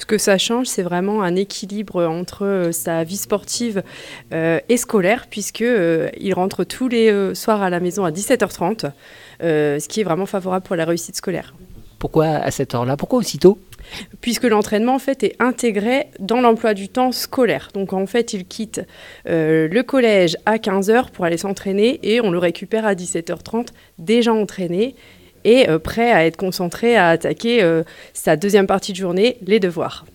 Ce que ça change, c'est vraiment un équilibre entre sa vie sportive et scolaire, puisqu'il rentre tous les soirs à la maison à 17h30, ce qui est vraiment favorable pour la réussite scolaire. Pourquoi à cette heure-là? Pourquoi aussitôt? Puisque l'entraînement en fait, est intégré dans l'emploi du temps scolaire. Donc en fait, il quitte le collège à 15h pour aller s'entraîner et on le récupère à 17h30 déjà entraîné et prêt à être concentré à attaquer sa deuxième partie de journée, les devoirs.